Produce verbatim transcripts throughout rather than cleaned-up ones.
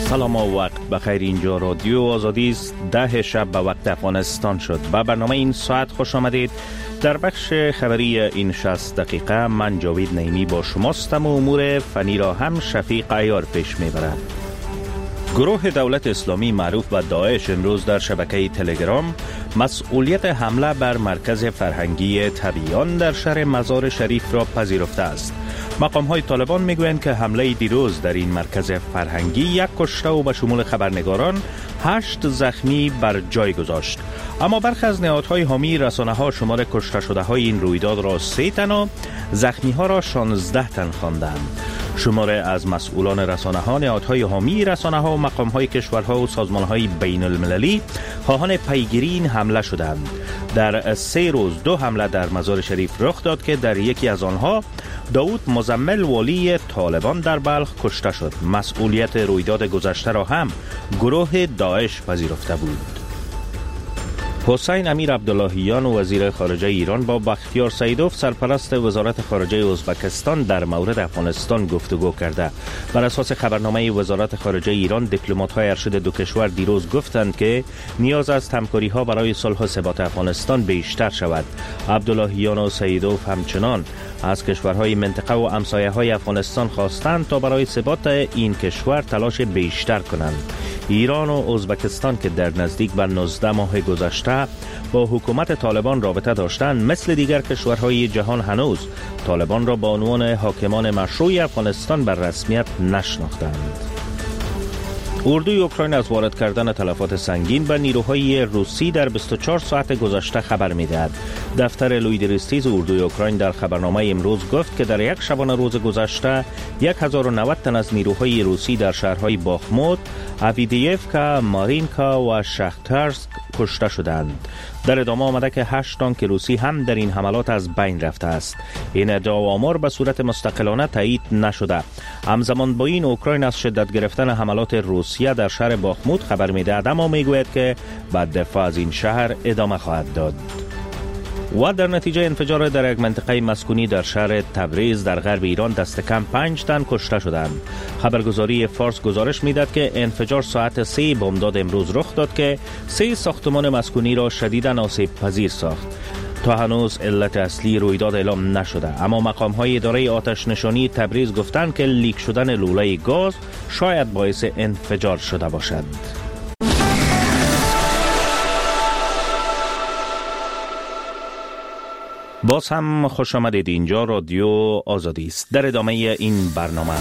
سلام و وقت بخیر. اینجا رادیو آزادی است. ده شب به وقت افغانستان شد. به برنامه این ساعت خوش آمدید. در بخش خبری این شصت دقیقه من جاوید نعیمی با شماستم و امور فنی را هم شفیق عیار پیش میبرد. گروه دولت اسلامی معروف به داعش امروز در شبکه تلگرام مسئولیت حمله بر مرکز فرهنگی طبیعیان در شهر مزار شریف را پذیرفته است. مقام های طالبان میگویند که حمله دیروز در این مرکز فرهنگی یک کشته و به شمول خبرنگاران هشت زخمی بر جای گذاشت. اما برخی از نهادهای حامی رسانه ها شمار کشته شده های این رویداد را سه تن و زخمی ها را شانزده تن خواندند. شمار از مسئولان رسانه ها، نهادهای حامی رسانه ها و مقام های کشورها و سازمان های بین المللی خواهان پیگیری این حمله شدند. در سه روز دو حمله در مزار شریف رخ داد که در یکی از آنها داود مزمل والی طالبان در بلخ کشته شد. مسئولیت رویداد گذشته را هم گروه داعش پذیرفته بود. حسین امیر عبداللهیان وزیر خارجه ایران با بختیار سیدوف سرپرست وزارت خارجه ازبکستان در مورد افغانستان گفتگو کرده. بر اساس خبرنامه وزارت خارجه ایران، دیپلمات‌های ارشد دو کشور دیروز گفتند که نیاز است همکاری‌ها برای صلح و ثبات افغانستان بیشتر شود. عبداللهیان و سیدوف همچنان از کشورهای منطقه و همسایه‌های افغانستان خواستند تا برای ثبات این کشور تلاش بیشتر کنند. ایران و ازبکستان که در نزدیک به نوزده ماه گذشته با حکومت طالبان رابطه داشتند، مثل دیگر کشورهای جهان هنوز طالبان را به عنوان حاکمان مشروع افغانستان بر رسمیت نشناختند. اردوی اوکراین از وارد کردن تلفات سنگین به نیروهای روسی در بیست و چهار ساعت گذشته خبر می‌دهد. دفتر لویدریستیز اردوی اوکراین در خبرنامه امروز گفت که در یک شبانه روز گذشته هزار و نود تن از نیروهای روسی در شهرهای باخموت، اویدیفکا، مارینکا و شخترسک کشته شدند. در ادامه آمده که هشت تانک روسی هم در این حملات از بین رفته است. این ادعا و آمار به صورت مستقلانه تایید نشده. همزمان با این اوکراین از شدت گرفتن حملات روسیه در شهر باخموت خبر می‌دهد، اما میگوید که بعد دفاع از این شهر ادامه خواهد داد. و در نتیجه انفجار در یک منطقه مسکونی در شهر تبریز در غرب ایران دست کم پنج تن کشته شدند. خبرگزاری فارس گزارش می‌دهد که انفجار ساعت سه بامداد امروز رخ داد که سه ساختمان مسکونی را شدیداً آسیب پذیر ساخت. تا هنوز علت اصلی رویداد اعلام نشده، اما مقام‌های اداره آتش نشانی تبریز گفتند که لیک شدن لوله گاز شاید باعث انفجار شده باشد. باز هم خوش آمدید. اینجا رادیو آزادی است. در ادامه این برنامه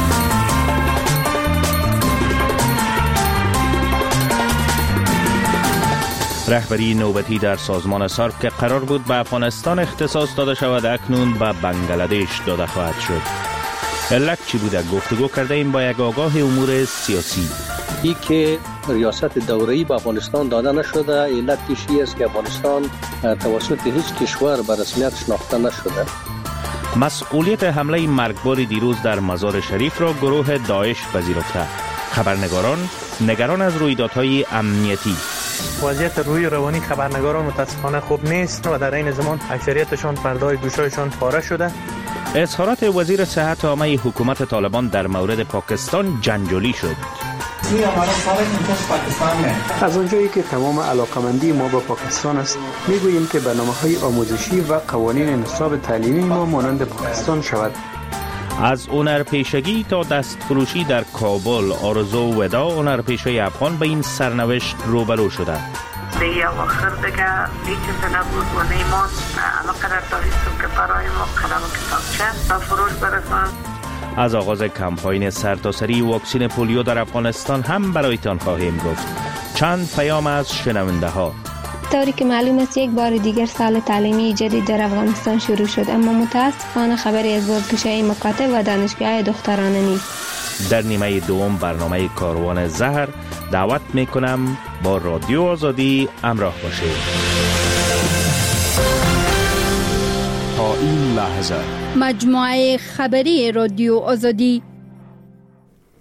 رهبری نوبتی در سازمان سارک که قرار بود به افغانستان اختصاص داده شود اکنون به بنگلادش داده خواهد شد. علت چی بوده؟ گفتگو کرده ایم با یک آگاه امور سیاسی. ای که ریاست دوره‌ای به افغانستان داده نشده، علتش این است که افغانستان توسط هیچ کشور به رسمیت شناخته نشده. مسئولیت حمله مرگبار دیروز در مزار شریف را گروه داعش پذیرفته. خبرنگاران نگران از رویدادهای امنیتی. وضعیت روی روانی خبرنگاران متاسفانه خوب نیست و در این زمان اکثریتشان پرده‌های گوشایشان پاره شده. اظهارات وزیر صحت عامه حکومت طالبان در مورد پاکستان جنجالی شد. از اونجایی که تمام علاقمندی ما با پاکستان است، میگوییم که برنامه‌های آموزشی و قوانین نصاب تعلیمی ما مانند پاکستان شود. از هنرپیشگی تا دستفروشی در کابل، آرزو ودا هنرپیشه افغان به این سرنوشت روبرو شده. دیگه آخر دیگه هیچ چیز نبود و نیمان علاقه در داشتیم که برای ما قلم و کتابچه و فروش برسان. از آغاز کمپاین سرتاسری واکسین پولیو در افغانستان هم برایتان خواهیم گفت. چند پیام از شنونده ها. طوری که معلوم است یک بار دیگر سال تعلیمی جدید در افغانستان شروع شد، اما متاسفانه خبری از بازگشایی مکاتب و دانشگاه دخترانه نیست. در نیمه دوم برنامه کاروان زهر دعوت میکنم با رادیو آزادی همراه باشید. تا این لحظه مجموعه خبری رادیو آزادی.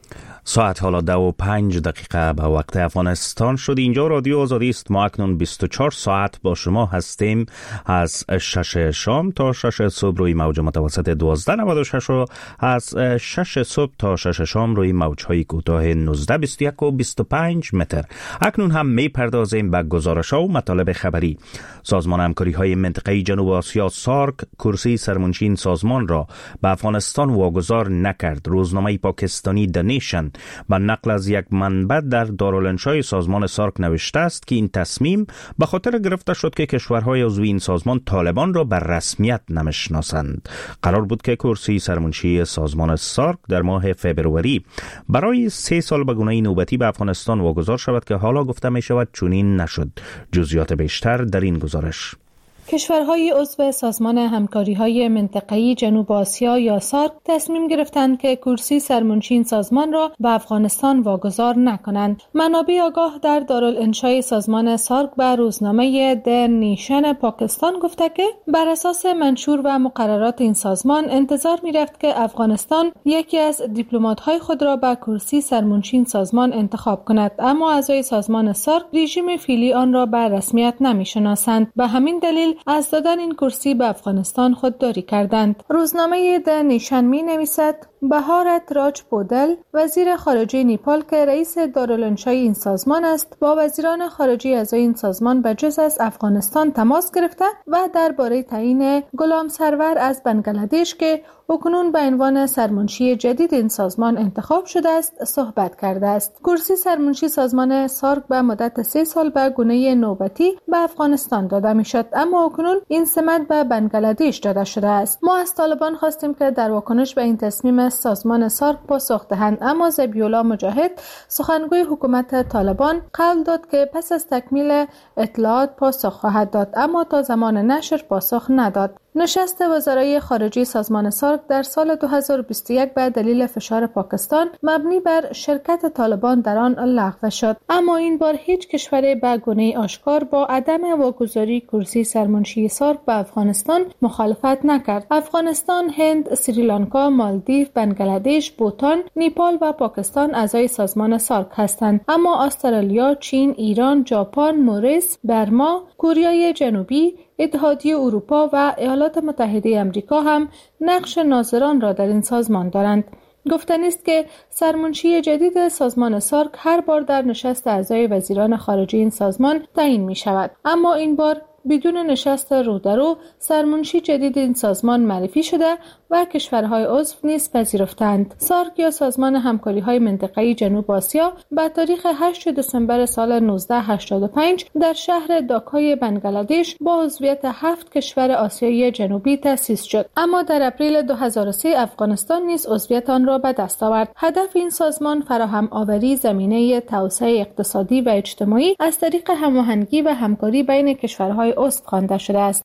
ساعت حالا دو و پنج دقیقه به وقت افغانستان شد. اینجا رادیو آزادی است. ما اکنون بیست و چهار ساعت با شما هستیم از شش شام تا شش صبح روی موج متوسط دوازده نود و شش و از شش صبح تا شش شام روی موجهای کوتاه نوزده بیست و یک و بیست و پنج متر. اکنون هم می پردازیم به گزارش‌ها و مطالب خبری. سازمان همکاری های منطقه جنوب آسیا سارک کرسی سرمنشین سازمان را به افغانستان واگذار نکرد. روزنامه پاکستانی د نیشن با نقل از یک منبع در دارالانشای سازمان سارک نوشته است که این تصمیم به خاطر گرفته شد که کشورهای عضو این سازمان طالبان را بر رسمیت نمیشناسند. قرار بود که کرسی سرمنشی سازمان سارک در ماه فبروری برای سه سال به گونه نوبتی به افغانستان واگذار شود که حالا گفته می شود چنین نشد. جزئیات بیشتر در این گزارش. کشورهای عضو سازمان همکاری‌های منطقه‌ای جنوب آسیا یا سارک تصمیم گرفتند که کرسی سرمنشین سازمان را به افغانستان واگذار نکنند. منابع آگاه در دارالانشای سازمان سارک به روزنامه د نیشن پاکستان گفته که بر اساس منشور و مقررات این سازمان انتظار می‌رفت که افغانستان یکی از دیپلمات‌های خود را به کرسی سرمنشین سازمان انتخاب کند، اما اعضای سازمان سارک رژیم فعلی آن را به رسمیت نمی‌شناسند. به همین دلیل از دادن این کرسی به افغانستان خودداری کردند. روزنامه د نیشن می نویسد بهارت راج پودل وزیر خارجه نیپال که رئیس دارالانشای این سازمان است با وزیران خارجه اعضای این سازمان به جز از افغانستان تماس گرفته و درباره تعیین غلام سرور از بنگلادش که اکنون به عنوان سرمنشی جدید این سازمان انتخاب شده است صحبت کرده است. کرسی سرمنشی سازمان سارک به مدت سه سال به گونه نوبتی به افغانستان داده می شد، اما اکنون این سمت به بنگلادش داده شده است. ما از طالبان خواستیم که در واکنش به این تصمیم سازمان سارک پاسخ دهند، اما ذبیح‌الله مجاهد سخنگوی حکومت طالبان قول داد که پس از تکمیل اطلاعات پاسخ خواهد داد، اما تا زمان نشر پاسخ نداد. نشست وزرای خارجه سازمان سارک در سال دو هزار و بیست و یک به دلیل فشار پاکستان مبنی بر شرکت طالبان در آن لغو شد، اما این بار هیچ کشور به گونه آشکار با عدم واگذاری کرسی سرمنشی سارک به افغانستان مخالفت نکرد. افغانستان، هند، سریلانکا، مالدیو، بنگلادش، بوتان، نیپال و پاکستان اعضای سازمان سارک هستند، اما استرالیا، چین، ایران، ژاپن، موریس، برما، کره جنوبی، اتحادیه اروپا و ایالات متحده آمریکا هم نقش ناظران را در این سازمان دارند. گفتنی است که سرمنشی جدید سازمان سارک هر بار در نشست اعضای وزیران خارجه این سازمان تعیین می شود، اما این بار بدون نشست رو در رو سرمنشی جدید این سازمان معرفی شده و کشورهای عضو نیز پذیرفتند. سارک یا سازمان همکاری‌های منطقه‌ای جنوب آسیا با تاریخ هشت دسامبر سال نوزده هشتاد و پنج در شهر داکای بنگلادش با عضویت هفت کشور آسیایی جنوبی تأسیس شد، اما در اپریل دو هزار و سه افغانستان نیز عضویت آن را به دست آورد. هدف این سازمان فراهم آوری زمینه توسعه اقتصادی و اجتماعی از طریق هماهنگی و همکاری بین کشورهای عضو خوانده شده است.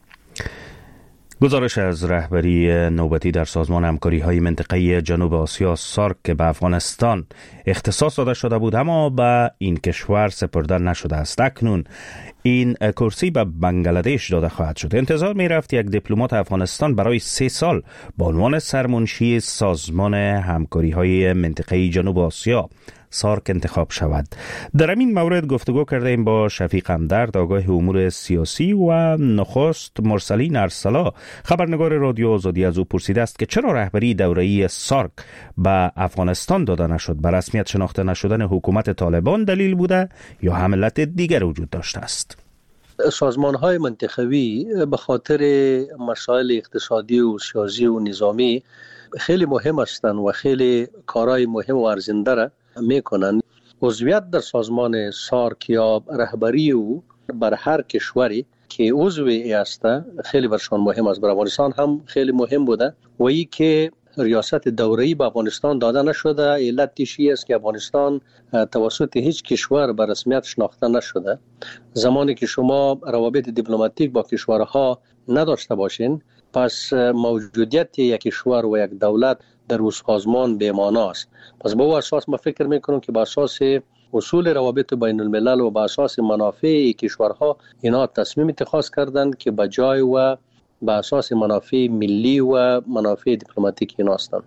گزارش از رهبری نوبتی در سازمان همکاری‌های منطقه‌ای جنوب آسیا سارک که به افغانستان اختصاص داده شده بود اما به این کشور سپرده نشده است. اکنون این کرسی به بنگلادش داده خواهد شد. انتظار می رفت یک دیپلمات افغانستان برای سه سال به عنوان سرمنشی سازمان همکاری‌های منطقه‌ای جنوب آسیا سارک انتخاب شود. در این مورد گفتگو کردیم با شفیق همدرد، آگاه امور سیاسی، و نخست مرسلین ارسلا خبرنگار رادیو آزادی از او پرسیده است که چرا رهبری دوره‌ای سارک به افغانستان داده نشد؟ به رسمیت شناخته نشدن حکومت طالبان دلیل بوده یا هم علت دیگر وجود داشته است؟ سازمان‌های منطقوی به خاطر مسائل اقتصادی و سیاسی و نظامی خیلی مهم هستند و خیلی کارهای مهم و ارزنده را میکنن. عضویت در سازمان سارک یا رهبری او بر هر کشوری که عضوی است خیلی برشان مهم است. بر افغانستان هم خیلی مهم بوده و ای که ریاست دوره‌ای به افغانستان داده نشده علتش است که افغانستان توسط هیچ کشور به رسمیت شناخته نشده. زمانی که شما روابط دیپلماتیک با کشورها نداشته باشین، پس موجودیت یک کشور و یک دولت در اون سازمان بی‌معنی است. پس با اساس ما فکر میکنم که با اساس اصول روابط بین الملل و با اساس منافع کشورها اینا تصمیم اتخاذ کردند که بجای و با اساس منافع ملی و منافع دیپلماتیک اینا هستند.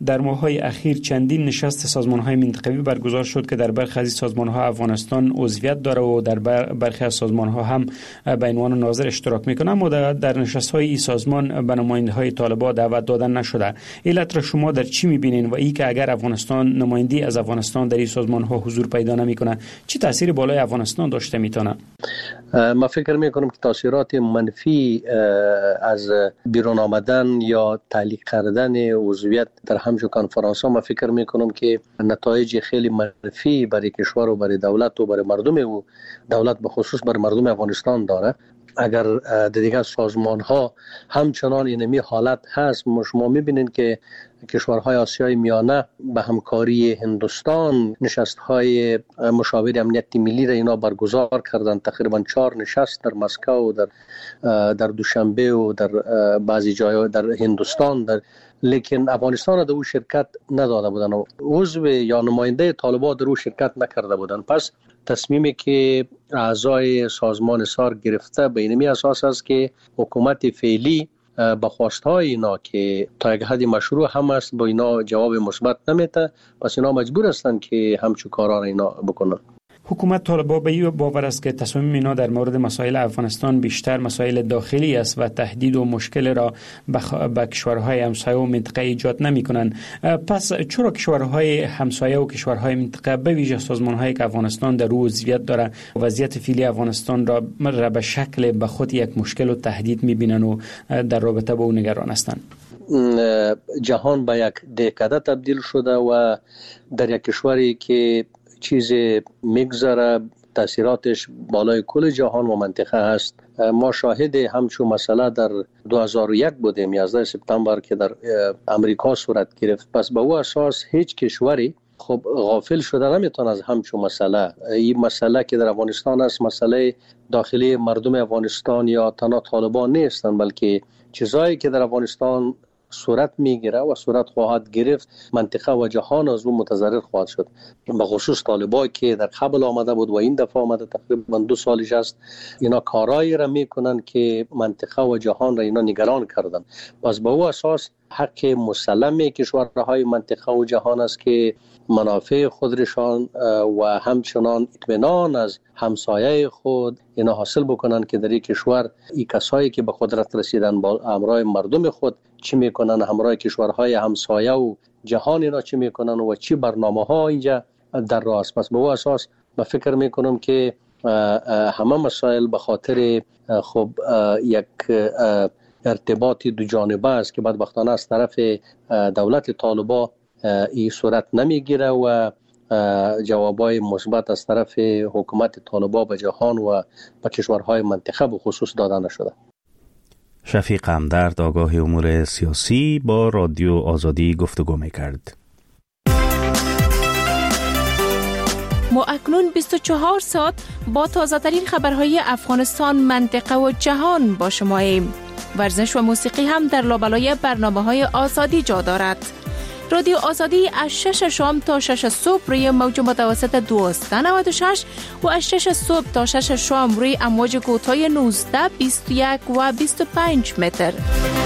در ماه‌های اخیر چندین نشست سازمان‌های منطقوی برگزار شد که در برخی از سازمان‌ها افغانستان عضویت داره و در برخی از سازمان‌ها هم به عنوان ناظر اشتراک می‌کنه، اما در نشست‌های این سازمان به نماینده‌های طالبان دعوت دادن نشده. علت را شما در چی می‌بینین و این که اگر افغانستان نمایندگی از افغانستان در این سازمان‌ها حضور پیدا نمی‌کنه چه تأثیری بالای افغانستان داشته می‌تونه؟ ما فکر می‌کنم که تاثیرات منفی از بیرون آمدن یا تعلیق کردن عضویت در همچون کنفرانس‌ها ما فکر می‌کنم که نتایج خیلی منفی برای کشور و برای دولت و برای مردم و دولت به خصوص برای مردم افغانستان داره. اگر در دیگر سازمان‌ها همچنان اینمی حالت هست، شما می‌بینید که کشورهای آسیای میانه به همکاری هندوستان نشست‌های مشاور امنیت ملی را اینا برگزار کردند. تقریبا چهار نشست در مسکو و در در دوشنبه و در بعضی جای در هندوستان، در لیکن افغانستان در او شرکت نداده بودند و عضو یا نماینده طالبان در او شرکت نکرده بودند. پس تصمیمی که اعضای سازمان سار گرفته به اینمی اساس است که حکومت فعلی با خواستهای اینا که تا یک حدی مشروع هم است با اینا جواب مثبت نمیده، پس اینا مجبور هستند که همچون کارا اینا بکنن. حکومت طالبان به این باور است که تصمیم اینا در مورد مسائل افغانستان بیشتر مسائل داخلی است و تهدید و مشکل را به کشورهای همسایه و منطقه ایجاد نمی کنند. پس چرا کشورهای همسایه و کشورهای منطقه به ویژه سازمان‌هایی که افغانستان در او عضویت داره وضعیت فعلی افغانستان را به شکل به خود یک مشکل و تهدید می‌بینند و در رابطه با او نگران هستند؟ جهان به یک دهکده تبدیل شده و در یک کشوری که چیز میگذره تاثیراتش بالای کل جهان و منطقه هست. ما شاهد همچون مسئله در دو هزار و یک بودیم، یازده سپتامبر که در امریکا صورت گرفت. پس به او اساس هیچ کشوری خب غافل شده نمیتونه از همچون مسئله. این مسئله که در افغانستان است مسئله داخلی مردم افغانستان یا تنها طالبان نیستند، بلکه چیزایی که در افغانستان صورت میگیره و صورت خواهد گرفت منطقه و جهان از اون متضرر خواهد شد. به خصوص طالبان که در قبل آمده بود و این دفعه آمده تقریبا دو سالش است، اینا کارایی را میکنن که منطقه و جهان را اینا نگران کردن. پس به او اساس حق مسلم کشورهای منطقه و جهان است که منافع خودشان و همچنان اطمینان از همسایه خود اینا حاصل بکنن که در این کشور این کسایی که به قدرت رسیدن با همراه مردم خود چی میکنن، همراه کشورهای همسایه و جهان اینا چی میکنن و چی برنامه ها اینجا در راه است. پس به او اساس من فکر میکنم که همه مسائل به خاطر خب یک ارتباطی دو جانبه است که بدبختانه از طرف دولت طالبان این صورت نمیگیره و جوابای مثبت از طرف حکومت طالبان به جهان و به کشورهای منطقه به خصوص داده نشده. شفیق همدرد آگاه امور سیاسی با رادیو آزادی گفتگو میکرد. ما اکنون بیست و چهار ساعت با تازه ترین خبرهای افغانستان، منطقه و جهان با شماییم. ورزش و موسیقی هم در لابلای برنامه‌های آزادی جا دارد. رادیو آزادی از شش شام تا شش صبح روی موج متوسط دویست و نود و شش و از شش صبح تا شش شام روی امواج کوتاه نوزده، بیست و یک و بیست و پنج متر.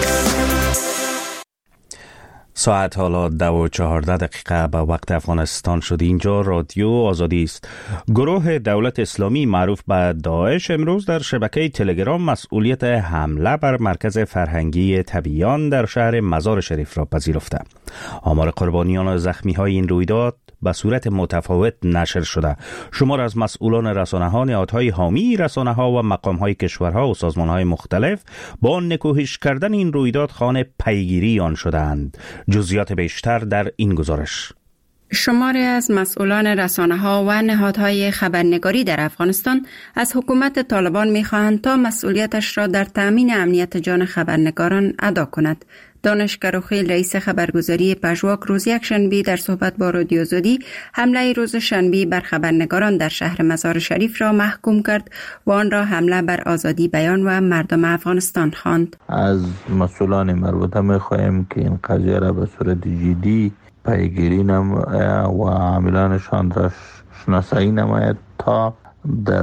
ساعت حالا دو و چهارده دقیقه به وقت افغانستان شد. اینجا رادیو آزادی است. گروه دولت اسلامی معروف به داعش امروز در شبکه تلگرام مسئولیت حمله بر مرکز فرهنگی طبیعیان در شهر مزار شریف را پذیرفته. آمار قربانیان و زخمی های این رویداد به صورت متفاوت نشر شده. شمار از مسئولان رسانه‌ها، نهادهای حامی رسانه‌ها و مقام‌های کشورها و سازمان‌های مختلف با نکوهش کردن این رویداد خانه پیگیری آن شدند. جزئیات بیشتر در این گزارش. شماری از مسئولان رسانه‌ها و نهادهای خبرنگاری در افغانستان از حکومت طالبان می‌خواهند تا مسئولیتش را در تأمین امنیت جان خبرنگاران ادا کند. دانش کروخیل رئیس خبرگزاری پژواک روز یک شنبه در صحبت با رادیو آزادی حمله روز شنبه بر خبرنگاران در شهر مزار شریف را محکوم کرد و آن را حمله بر آزادی بیان و مردم افغانستان خواند. از مسئولان مربوطه می‌خواهیم که این قضیه را به صورت جدی پیگیری نماید و عاملانشان را شناسایی نماید تا در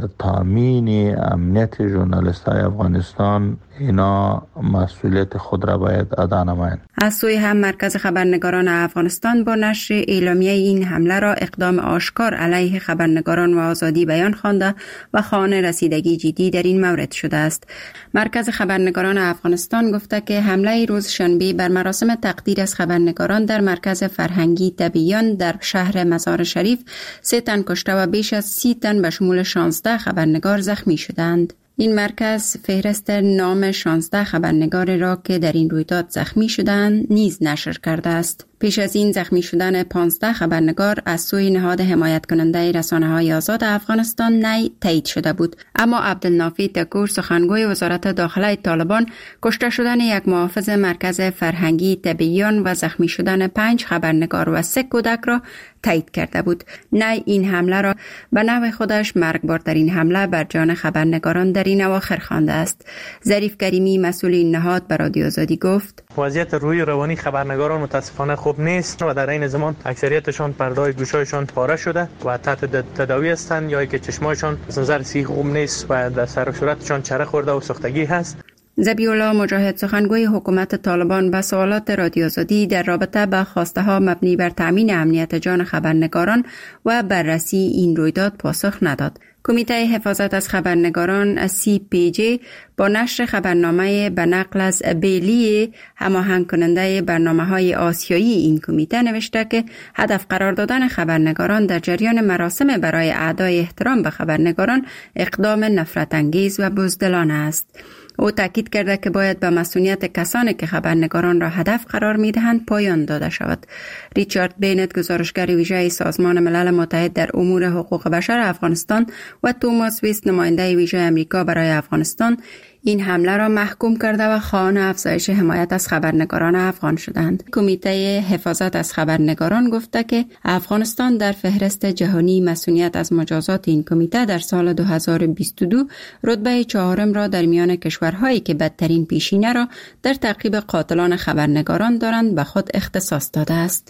تامین امنیت ژورنالیست های افغانستان اینا مسئولیت خود را باید ادا نمایند. از سوی هم مرکز خبرنگاران افغانستان با نشر اعلامیه این حمله را اقدام آشکار علیه خبرنگاران و آزادی بیان خوانده و خواهان رسیدگی جدی در این مورد شده است. مرکز خبرنگاران افغانستان گفته که حمله روز شنبه بر مراسم تقدیر از خبرنگاران در مرکز فرهنگی تبیان در شهر مزار شریف سه تن کشته و بیش از سی تن به شمول شانزده خبرنگار زخمی شدند. این مرکز فهرست نام شانزده خبرنگار را که در این رویداد زخمی شدند نیز نشر کرده است. پیش از این زخمی شدن پانزده خبرنگار از سوی نهاد حمایت کننده رسانه‌های آزاد افغانستان نی تایید شده بود، اما عبدالنافی تکور سخنگوی وزارت داخله طالبان کشته شدن یک محافظ مرکز فرهنگی تبیان و زخمی شدن پنج خبرنگار و سه کودک را تایید کرده بود. نی این حمله را به نوع خودش مرگبارترین حمله بر جان خبرنگاران در این اواخر خوانده است. ظریف کریمی مسئول این نهاد به رادیو آزادی گفت: وضعیت روحی روانی خبرنگاران متاسفانه خوب نیست و در این زمان اکثریتشان پرده‌های گوشایشان پاره شده و تحت تداوی هستند یا که چشمایشان از نظر صحی خوب نیست و در سر و صورتشان چره خورده و سوختگی هست. ذبیح الله مجاهد سخنگوی حکومت طالبان به سوالات رادیو آزادی در رابطه با خواسته ها مبنی بر تامین امنیت جان خبرنگاران و بررسی این رویداد پاسخ نداد. کمیته حفاظت از خبرنگاران سی پی جی با نشر خبرنامه به نقل از بیلی هماهنگ کننده برنامه‌های آسیایی این کمیته نوشته که هدف قرار دادن خبرنگاران در جریان مراسم برای اعدای احترام به خبرنگاران اقدام نفرت انگیز و بزدلانه است. او تاکید کرده که باید به مسئولیت کسانی که خبرنگاران را هدف قرار می‌دهند پایان داده شود. ریچارد بینت گزارشگر ویژه سازمان ملل متحد در امور حقوق بشر افغانستان و توماس ویست نماینده ویژه امریکا برای افغانستان این حمله را محکوم کرده و خواهان افزایش حمایت از خبرنگاران افغان شدند. کمیته حفاظت از خبرنگاران گفته که افغانستان در فهرست جهانی مسئولیت از مجازات این کمیته در سال دو هزار و بیست و دو رتبه چهارم را در میان کشورهایی که بدترین پیشینه را در تعقیب قاتلان خبرنگاران دارند به خود اختصاص داده است.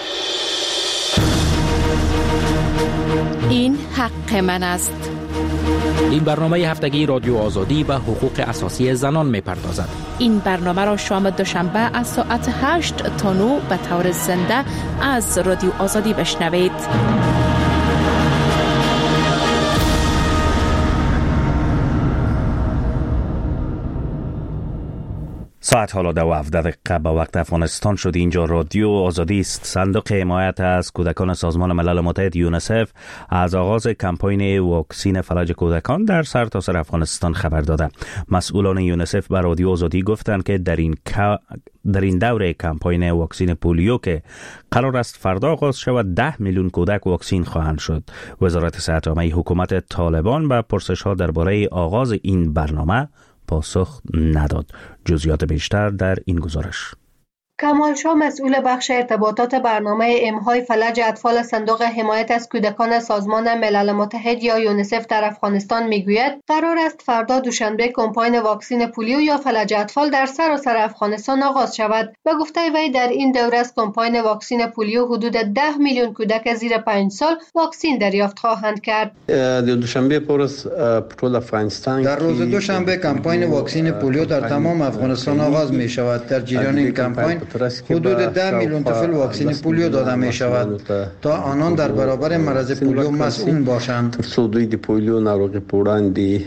این حق من است. این برنامه هفتگی رادیو آزادی و حقوق اساسی زنان می پردازد. این برنامه را شام دوشنبه از ساعت هشت تا نه به طور زنده از رادیو آزادی بشنوید. ساعت حالا دو و هفده دقیقه به وقت افغانستان شد. اینجا رادیو آزادی است. صندوق حمایت از کودکان سازمان ملل متحد یونیسف از آغاز کمپاین واکسین فلج کودکان در سرتاسر افغانستان خبر داده. مسئولان یونیسف به رادیو آزادی گفتند که در این در این دوره کمپاین واکسین پولیو که قرار است فردا آغاز شود ده میلیون کودک واکسین خواهند شد. وزارت صحت عامه حکومت طالبان به پرسش‌ها درباره آغاز این برنامه پاسخ نداد. جزئیات بیشتر در این گزارش. کمال شاه مسئول بخش ارتباطات برنامه امهای فلج اطفال صندوق حمایت از کودکان سازمان ملل متحد یا یونیسف در افغانستان میگوید قرار است فردا دوشنبه کمپاین واکسین پولیو یا فلج اطفال در سراسر افغانستان آغاز شود. به گفته وی در این دوره از کمپاین واکسین پولیو حدود ده میلیون کودک زیر پنج سال واکسین دریافت خواهند کرد. دوشنبه پورس پټول افغانستان در روز دوشنبه کمپاین واکسین پولیو در تمام افغانستان آغاز می شود. در جریان این کمپاین حدود ده میلیون طفل واکسین پولیو داده می شود تا آنان در برابر مرض پولیو مسئول باشند. سودوی دی پولیو ناروغي پوړاندې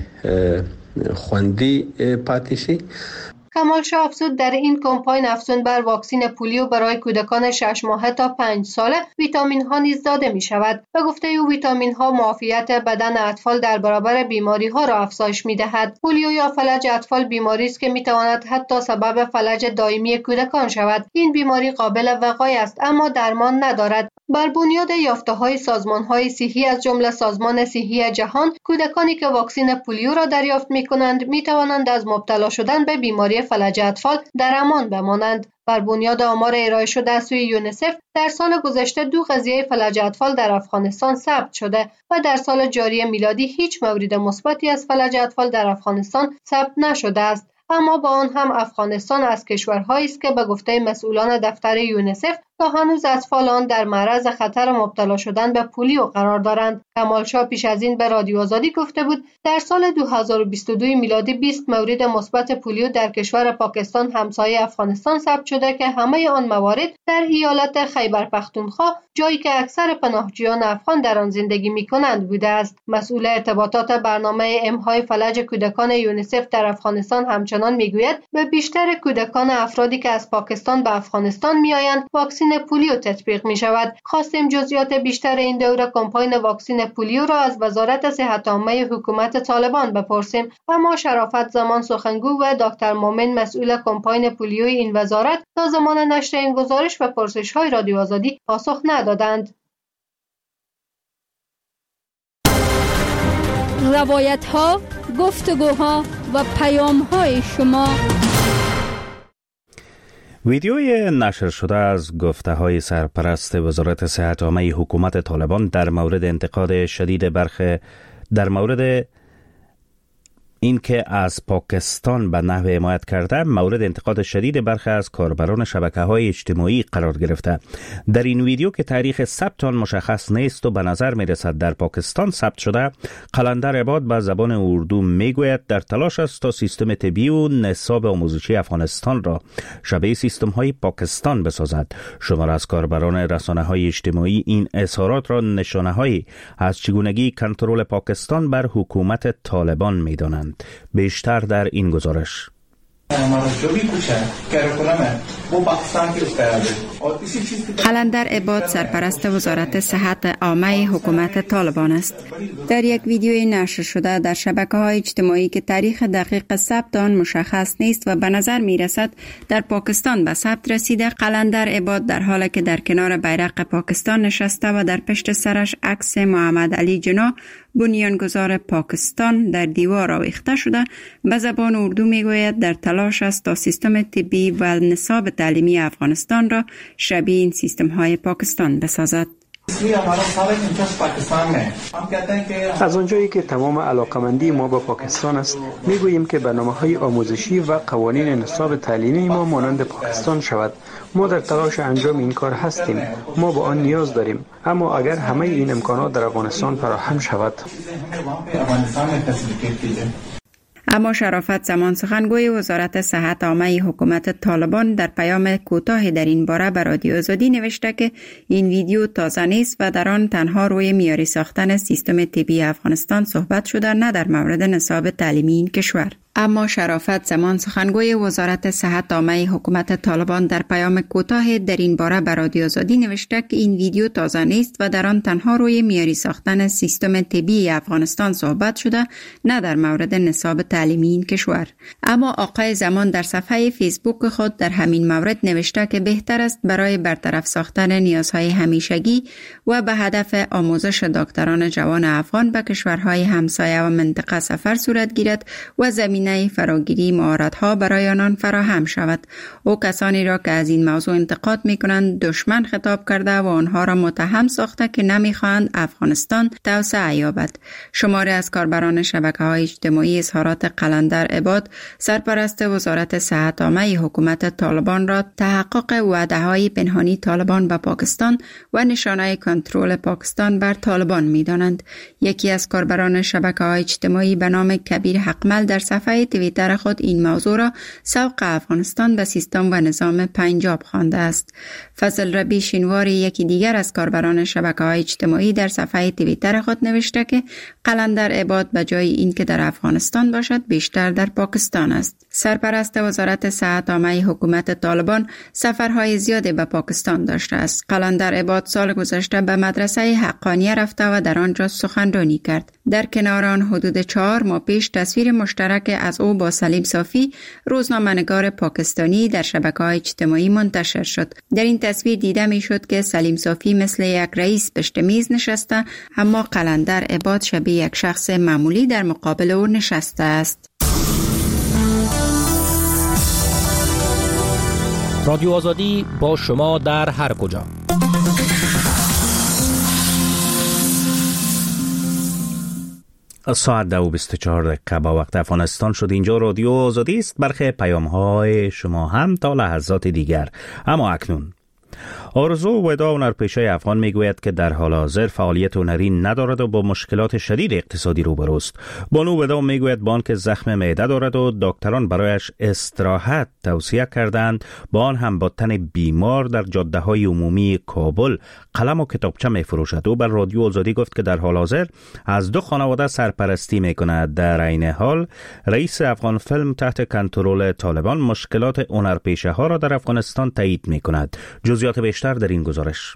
خوندي پاتې شي. کمال شاه افزود در این کمپاین افزون بر واکسین پولیو برای کودکان شش ماهه تا پنج ساله ویتامین ها نیز داده می شود. به گفته او ویتامین ها معافیت بدن اطفال در برابر بیماری ها را افزایش می دهد. پولیو یا فلج اطفال بیماری است که می تواند حتی سبب فلج دائمی کودکان شود. این بیماری قابل وقایع است اما درمان ندارد. بر بنیاد یافته‌های سازمان‌های صحی از جمله سازمان صحی جهان، کودکانی که واکسین پولیو را دریافت می‌کنند می‌توانند از مبتلا شدن به بیماری فلج اطفال در امان بمانند. بر بنیاد آمار ارائه شده از سوی یونیسف در سال گذشته دو قضیه فلج اطفال در افغانستان ثبت شده و در سال جاری میلادی هیچ مورد مثبتی از فلج اطفال در افغانستان ثبت نشده است. اما با آن هم افغانستان از کشورهایی است که به گفته مسئولان دفتر یونیسف تا هنوز اطفال آن در معرض خطر مبتلا شدن به پولیو قرار دارند. کمال شاه پیش از این به رادیو آزادی گفته بود در سال دو هزار و بیست و دو میلادی بیست مورد مثبت پولیو در کشور پاکستان همسایه افغانستان ثبت شده که همه آن موارد در ایالت خیبر پختونخوا، جایی که اکثر پناهجویان افغان در آن زندگی می‌کنند بوده است. مسئول ارتباطات برنامه امهای فلج کودکان یونیسف در افغانستان همچنان میگوید به بیشتر کودکان افرادی که از پاکستان به افغانستان میآیند واکسن پولیو تطبیق می شود. خواستیم جزئیات بیشتر این دوره کمپاین واکسن پولیو را از وزارت صحت عامه حکومت طالبان بپرسیم، اما شرافت زمان سخنگو و دکتر مومن مسئول کمپاین پولیوی این وزارت تا زمان نشر این گزارش و پرسش‌های رادیو آزادی پاسخ ندادند. روایت‌ها، گفتگوها و پیام‌های شما. ویدیوی نشر شده از گفته‌های سرپرست وزارت صحت عامه حکومت طالبان در مورد انتقاد شدید برخی در مورد اینکه از پاکستان به نحو حمایت کرده مورد انتقاد شدید برخی از کاربران شبکه‌های اجتماعی قرار گرفته. در این ویدیو که تاریخ ثبت آن مشخص نیست و به نظر می‌رسد در پاکستان ثبت شده، قلندر عباد به زبان اردو میگوید در تلاش است تا سیستم طبی و نصاب آموزشی افغانستان را شبیه سیستم‌های پاکستان بسازد. شمار از کاربران رسانه‌های اجتماعی این اظهارات را نشانه‌هایی از چگونگی کنترل پاکستان بر حکومت طالبان می‌دانند. بیشتر در این گزارش. قلندر عباد سرپرست وزارت صحت عامه حکومت طالبان است. در یک ویدیوی نشر شده در شبکه‌های اجتماعی که تاریخ دقیق ثبت آن مشخص نیست و به نظر می‌رسد در پاکستان به ثبت رسیده، قلندر عباد در حالی که در کنار بیرق پاکستان نشسته و در پشت سرش عکس محمد علی جناح بنیانگذار پاکستان در دیوار آویخته شده، به زبان اردو میگوید در تلاش است تا سیستم طبی و نصاب تعلیمی افغانستان را شبیه این سیستم های پاکستان بسازد. از اونجایی که تمام علاقمندی ما با پاکستان است، میگوییم که برنامه‌های آموزشی و قوانین نصاب تعلیمی ما مانند پاکستان شود. ما در تلاش انجام این کار هستیم. ما با آن نیاز داریم. اما اگر همه این امکانات در افغانستان فراهم شود. اما شرافت زمان سخنگوی وزارت صحت عامه حکومت طالبان در پیام کوتاه در این باره به رادیو آزادی نوشته که این ویدیو تازه نیست و در آن تنها روی معیاری ساختن سیستم طبی افغانستان صحبت شده، نه در مورد نصاب تعلیمی این کشور. اما شرافت زمان سخنگوی وزارت صحت عامه حکومت طالبان در پیام کوتاه در این باره به رادیو آزادی نوشته که این ویدیو تازه نیست و در آن تنها روی معیاری ساختن سیستم طبی افغانستان صحبت شده، نه در مورد نصاب تعلیمی این کشور. اما آقای زمان در صفحه فیسبوک خود در همین مورد نوشته که بهتر است برای برطرف ساختن نیازهای همیشگی و به هدف آموزش دکتران جوان افغان به کشورهای همسایه و منطقه سفر صورت گیرد و زمینه فراگیری مهارت‌ها برای آنان فراهم شود. او کسانی را که از این موضوع انتقاد می‌کنند دشمن خطاب کرده و آنها را متهم ساخته که نمی‌خواهند افغانستان توسعه یابد. شماری از کاربران شبکه‌های اجتماعی اظهارات قلندر عباد سرپرست وزارت صحت عامه حکومت طالبان را تحقق وعده‌های پنهانی طالبان به پاکستان و نشانه کنترل پاکستان بر طالبان می‌دانند. یکی از کاربران شبکه‌های اجتماعی به نام کبیر حقمل در صفحه توییتر خود این موضوع را سوق افغانستان به سیستم و نظام پنجاب خوانده است. فضل ربی شینواری یکی دیگر از کاربران شبکه‌های اجتماعی در صفحه توییتر خود نوشته که قلندر عباد به جای اینکه در افغانستان باشد بیشتر در پاکستان است. سرپرست وزارت صحت عامه حکومت طالبان سفرهای زیادی به پاکستان داشته است. قلندر عباد سال گذشته به مدرسه حقانیه رفته و در آنجا سخنرانی کرد. در کنار آن حدود چهار ماه پیش تصویر مشترک از او با سلیم صافی روزنامه‌نگار پاکستانی در شبکه‌های اجتماعی منتشر شد. در این تصویر دیده می‌شد که سلیم صافی مثل یک رئیس پشت میز نشسته، اما قلندر عباد شبیه یک شخص معمولی در مقابل او نشسته است. رادیو آزادی با شما در هر کجا. ساعت دو و بیست و چهار دقیقه با وقت افغانستان شد. اینجا رادیو آزادی است. برخی پیام های شما هم تا لحظات دیگر. اما اکنون آرزو ودا هنرپیشه افغان میگوید که در حال حاضر فعالیت هنری ندارد و با مشکلات شدید اقتصادی روبرو است. بانو ودا میگوید بانک زخم معده دارد و دکتران برایش استراحت توصیه کردند، با آن هم با تن بیمار در جاده های عمومی کابل قلم و کتابچه می فروشد. او بر رادیو آزادی گفت که در حال حاضر از دو خانواده سرپرستی می کند. در این حال رئیس افغان فیلم تحت کنترل طالبان مشکلات هنرپیشه ها را در افغانستان تایید می کند. جزئیات بیشتر در این گزارش.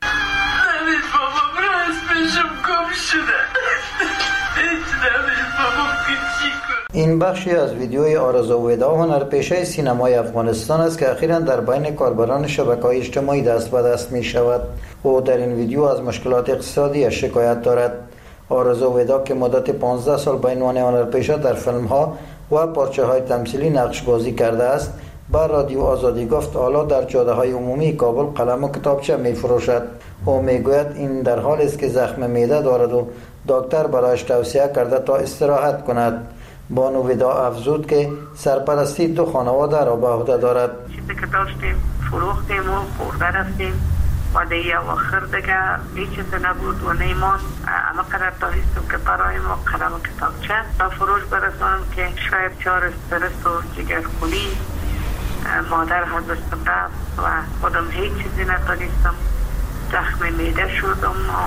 این بخشی از ویدیوی آرزو ودا هنرپیشه سینمای افغانستان است که اخیراً در بین کاربران شبکه‌های اجتماعی دست به دست می شود. او در این ویدیو از مشکلات اقتصادی شکایت دارد. آرزو ودا که مدت پانزده سال به عنوان هنرپیشه در فیلم‌ها و پارچه‌های تمثیلی نقش بازی کرده است، بر رادیو آزادی گفت حالا در جاده‌های عمومی کابل قلم و کتابچه می‌فروشد. او میگوید این در حالی است که زخم معده دارد و دکتر برایش توصیه کرده تا استراحت کند. بانو ودا افزود که سرپرستی دو خانواده را به عهده دارد. چیزی که داشتیم فروختیم و خورده رفتیم و دیگه آخر دیگه هیچ چیز نبود و نیمان. اما قدر دانستم که برای ما قلم و کتابچه و فروش برسانم که شاید چهار استرس و جگرخونی مادر حضرتم رفت و خودم هیچ چیزی ندانستم. زخم معده شدم و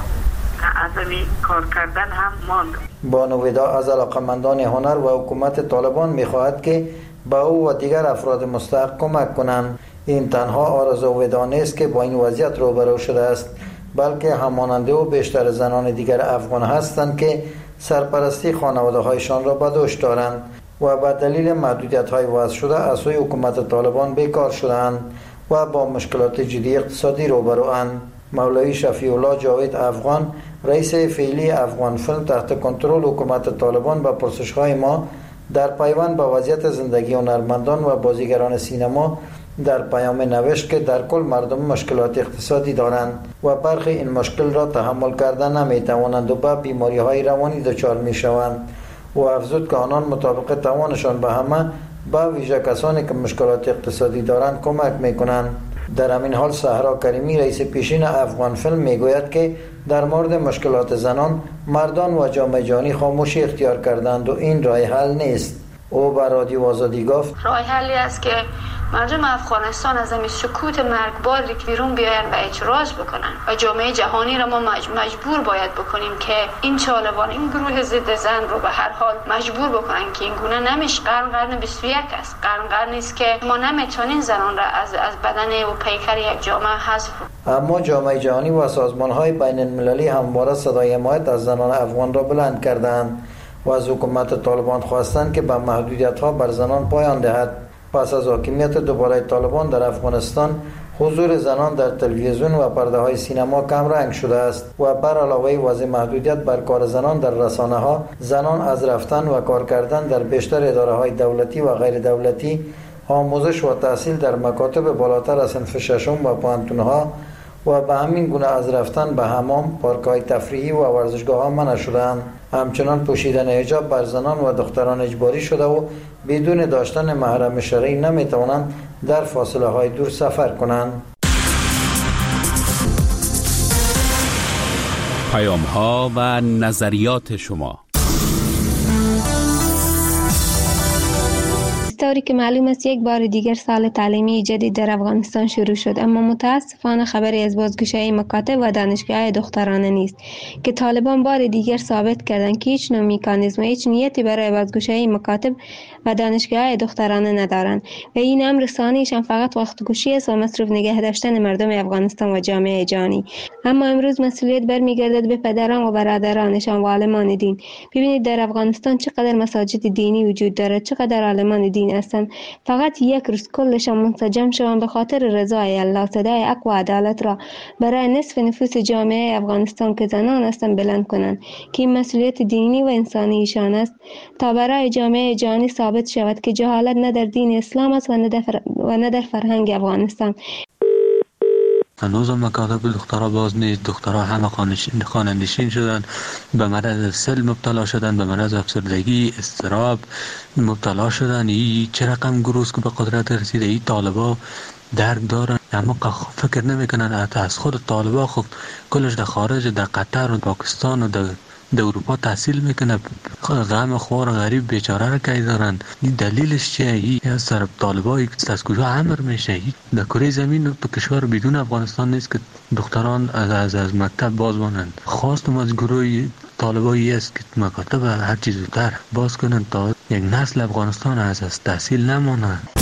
از امی کار کردن هم ماندم. بانو ودا از علاقمندان هنر و حکومت طالبان می‌خواهد که به او و دیگر افراد مستحق کمک کنند. این تنها آرزو ودا نیست که با این وضعیت روبرو شده است، بلکه هماننده و بیشتر زنان دیگر افغان هستند که سرپرستی خانواده‌هایشان را به دوش دارند و به دلیل محدودیت‌های وضع شده از سوی حکومت طالبان بیکار شده‌اند و با مشکلات جدی اقتصادی روبروند. مولوی شفیع الله جاوید افغان، رئیس فعلی افغان فیلم تحت کنترل حکومت طالبان، به پرسش‌های ما در پیوند با وضعیت زندگی هنرمندان و بازیگران سینما در پیام نوشت که در کل مردم مشکلات اقتصادی دارند و برخی این مشکل را تحمل کردن نمی‌توانند و به بیماری‌های روانی دچار می‌شوند. و افزود که آنان مطابق توانشان به همه به ویژه کسانی که مشکلات اقتصادی دارند کمک می‌کنند. در همین حال صحرا کریمی، رئیس پیشین افغان فیلم، میگوید که در مورد مشکلات زنان مردان و جامعه جهانی خاموشی اختیار کردند و این راه حل نیست. او به رادیو آزادی گفت راه حلی است که مردم افغانستان از این سکوت مرگبار که بیرون بیاین و اعتراض بکنن و جامعه جهانی را ما مجبور باید بکنیم که این طالبان، این گروه ضد زن رو به هر حال مجبور بکنن که این گونه نمیش. قرن قرن بیست و یک است. قرن قرنی است که ما نمیتونیم زنان را از از بدن و پیکر یک جامعه حذف. اما جامعه جهانی و سازمان‌های بین‌المللی همواره صدای حمایت از زنان افغان را بلند کردند و از حکومت طالبان خواستند که به محدودیت‌ها بر زنان پایان دهد. پس از حاکمیت دوباره طالبان در افغانستان، حضور زنان در تلویزیون و پرده های سینما کم رنگ شده است و بر علاوه وضع محدودیت بر کار زنان در رسانه ها، زنان از رفتن و کار کردن در بیشتر اداره های دولتی و غیر دولتی، آموزش و تحصیل در مکاتب بالاتر از صنف ششم و پانتون ها و به همین گونه از رفتن به حمام، پارک های تفریحی و ورزشگاه ها منع شدند. همچنان پوشیدن حجاب بر زنان و دختران اجباری شده و بدون داشتن محرم شرعی نمیتوانند در فاصله های دور سفر کنند. پیام ها و نظریات شما. طوری که معلوم است یک بار دیگر سال تعلیمی جدید در افغانستان شروع شد، اما متاسفانه خبری از بازگشایی مکاتب و دانشگاه‌های دخترانه نیست که طالبان بار دیگر ثابت کردند که هیچ نوع مکانیزم و هیچ نیتی برای بازگشایی مکاتب و دانشگاه‌های دخترانه ندارند و این امر ثانیشان فقط وقت کشی است و مصروف نگه داشتن مردم افغانستان و جامعه جهانی. اما امروز مسئولیت برمیگردد به پدران و برادرانشان و عالمان دین. ببینید در افغانستان چقدر مساجد دینی وجود دارد، چقدر عالمان دین هستند. فقط یک روز کلشان منسجم شوند به خاطر رضای الله، صدای حق و عدالت را برای نصف نفوس جامعه افغانستان که زنان هستند بلند کنند که این مسئولیت دینی و انسانی ایشان است تا برای جامعه جهانی ثابت شود که جهالت نه در دین اسلام است و نه در, فر... و نه در فرهنگ افغانستان. هنوز مکاتب دخترها باز نیست. دخترها همه خانه‌نشین شدن، به مرض سل مبتلا شدن، به مرض افسردگی، اضطراب مبتلا شدن. این چه رقم گروه که به قدرت رسیده؟ این طالبا درک دارن، اما فکر نمیکنن از خود طالبا خب کلش در خارج، در قطر و پاکستان و در در اروپا تحصیل میکنه، غم خوار غریب بیچاره را که دارن. این دلیلش چیه؟ این از طرف طالبای از کجا امر میشه؟ در کره زمین تو کشور بدون افغانستان نیست که دختران از از, از مکتب باز مانند. خواستم از گروه طالبایی است که مکاتب هر چیز زودتر باز کنند تا یک نسل افغانستان از از تحصیل نمانند.